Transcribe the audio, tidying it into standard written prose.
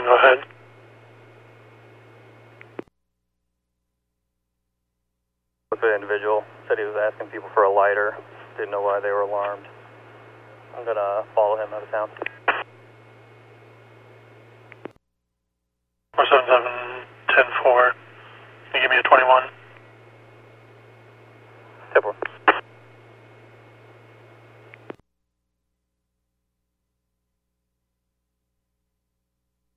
477, go ahead. The individual said he was asking people for a lighter. Didn't know why they were alarmed. I'm gonna follow him out of town. 477, 10-4. Can you give me a 21? 10-4.